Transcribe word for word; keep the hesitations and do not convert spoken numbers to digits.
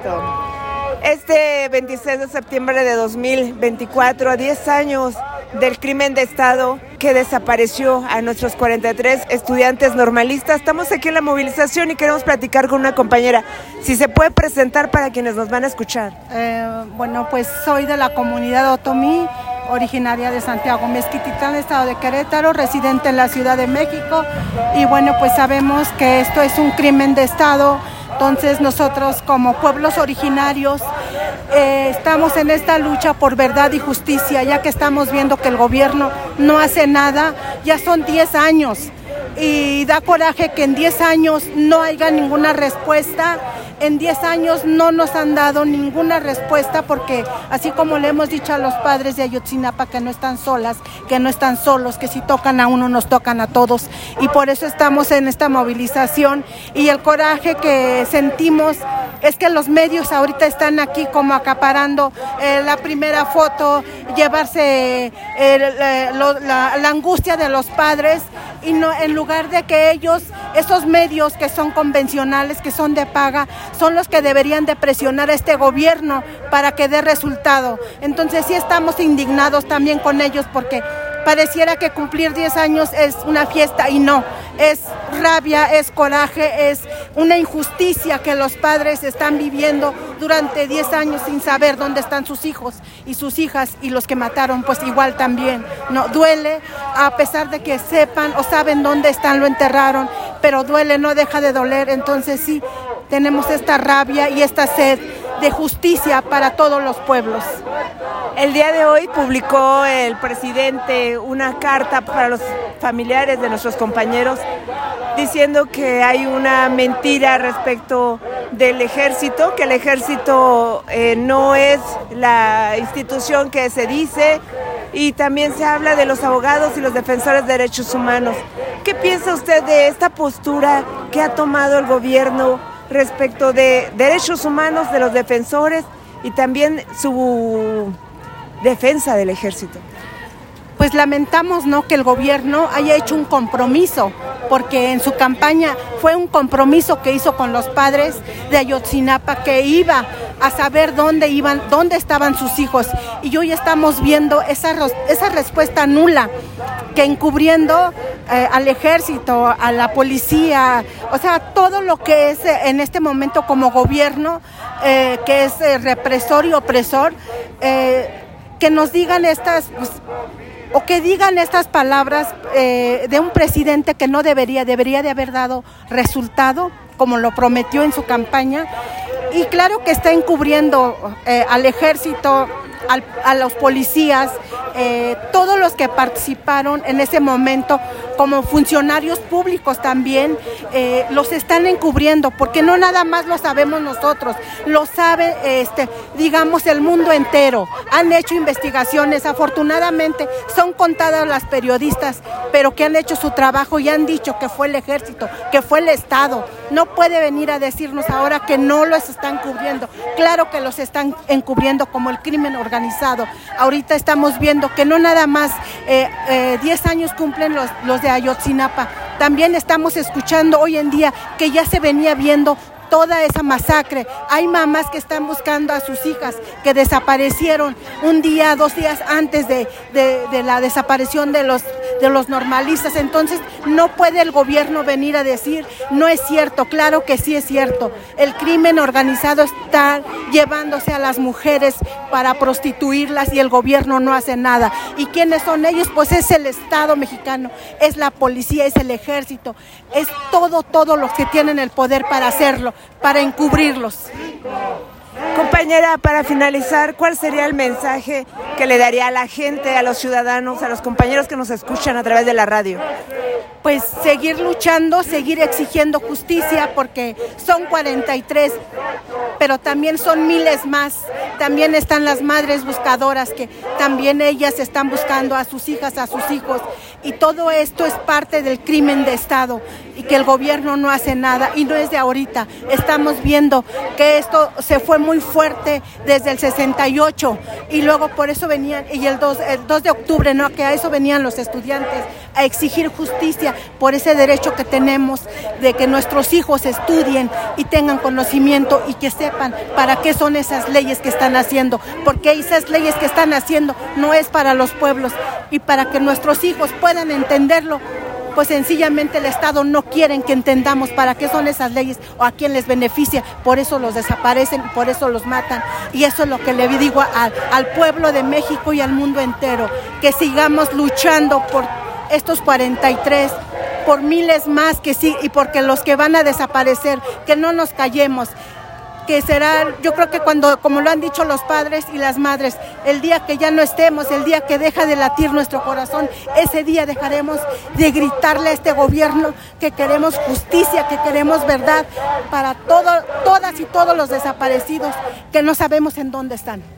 Ejército. Este veintiséis de septiembre de dos mil veinticuatro, a diez años del crimen de Estado que desapareció a nuestros cuarenta y tres estudiantes normalistas, estamos aquí en la movilización y queremos platicar con una compañera. Si se puede presentar para quienes nos van a escuchar. Eh, bueno, pues soy de la comunidad Otomí, originaria de Santiago Mezquititlán, estado de Querétaro, residente en la Ciudad de México, y bueno, pues sabemos que esto es un crimen de Estado. Entonces nosotros como pueblos originarios eh, estamos en esta lucha por verdad y justicia, ya que estamos viendo que el gobierno no hace nada. Ya son diez años y da coraje que en diez años no haya ninguna respuesta. En diez años no nos han dado ninguna respuesta, porque así como le hemos dicho a los padres de Ayotzinapa que no están solas, que no están solos, que si tocan a uno nos tocan a todos, y por eso estamos en esta movilización. Y el coraje que sentimos es que los medios ahorita están aquí como acaparando eh, la primera foto, llevarse eh, lo, la, la angustia de los padres, y no, en lugar de que ellos, esos medios que son convencionales, que son de paga, son los que deberían de presionar a este gobierno para que dé resultado. Entonces sí estamos indignados también con ellos, porque pareciera que cumplir diez años es una fiesta, y no, es rabia, es coraje, es una injusticia que los padres están viviendo durante diez años sin saber dónde están sus hijos y sus hijas, y los que mataron pues igual también. No, duele, a pesar de que sepan o saben dónde están, lo enterraron, pero duele, no deja de doler. Entonces sí, tenemos esta rabia y esta sed de justicia para todos los pueblos. El día de hoy publicó el presidente una carta para los familiares de nuestros compañeros diciendo que hay una mentira respecto del ejército, que el ejército eh, no es la institución que se dice, y también se habla de los abogados y los defensores de derechos humanos. ¿Qué piensa usted de esta postura que ha tomado el gobierno respecto de derechos humanos de los defensores y también su defensa del ejército? Pues lamentamos, ¿no?, que el gobierno haya hecho un compromiso, porque en su campaña fue un compromiso que hizo con los padres de Ayotzinapa, que iba a saber dónde iban, dónde estaban sus hijos, y hoy estamos viendo esa, esa respuesta nula, que encubriendo eh, al ejército, a la policía, o sea, todo lo que es eh, en este momento como gobierno, eh, que es eh, represor y opresor, eh, que nos digan estas... Pues, o que digan estas palabras eh, de un presidente que no debería, debería de haber dado resultado, como lo prometió en su campaña. Y claro que está encubriendo eh, al ejército, al, a los policías, eh, todos los que participaron en ese momento como funcionarios públicos también, eh, los están encubriendo, porque no nada más lo sabemos nosotros, lo sabe, este, digamos, el mundo entero. Han hecho investigaciones, afortunadamente son contadas las periodistas, pero que han hecho su trabajo y han dicho que fue el ejército, que fue el Estado. No puede venir a decirnos ahora que no los están cubriendo. Claro que los están encubriendo como el crimen organizado. Ahorita estamos viendo que no nada más eh, eh, diez años cumplen los, los de Ayotzinapa. También estamos escuchando hoy en día que ya se venía viendo toda esa masacre. Hay mamás que están buscando a sus hijas que desaparecieron un día, dos días antes de, de, de la desaparición de los, de los normalistas. Entonces no puede el gobierno venir a decir, no es cierto. Claro que sí es cierto. El crimen organizado está llevándose a las mujeres para prostituirlas y el gobierno no hace nada. ¿Y quiénes son ellos? Pues es el Estado mexicano, es la policía, es el ejército, es todo, todos los que tienen el poder para hacerlo, para encubrirlos. Compañera, para finalizar, ¿cuál sería el mensaje que le daría a la gente, a los ciudadanos, a los compañeros que nos escuchan a través de la radio? Pues seguir luchando, seguir exigiendo justicia, porque son cuarenta y tres, pero también son miles más. También están las madres buscadoras, que también ellas están buscando a sus hijas, a sus hijos, y todo esto es parte del crimen de Estado. Y que el gobierno no hace nada, y no es de ahorita. Estamos viendo que esto se fue muy fuerte desde el sesenta y ocho, y luego por eso venían, y el dos, el dos de octubre, ¿no?, que a eso venían los estudiantes, a exigir justicia por ese derecho que tenemos de que nuestros hijos estudien y tengan conocimiento y que sepan para qué son esas leyes que están haciendo, porque esas leyes que están haciendo no es para los pueblos, y para que nuestros hijos puedan entenderlo, pues sencillamente el Estado no quiere que entendamos para qué son esas leyes o a quién les beneficia, por eso los desaparecen, por eso los matan. Y eso es lo que le digo al, al pueblo de México y al mundo entero, que sigamos luchando por estos cuarenta y tres, por miles más que sí, y porque los que van a desaparecer, que no nos callemos, que será, yo creo que cuando, como lo han dicho los padres y las madres, el día que ya no estemos, el día que deja de latir nuestro corazón, ese día dejaremos de gritarle a este gobierno que queremos justicia, que queremos verdad para todo, todas y todos los desaparecidos, que no sabemos en dónde están.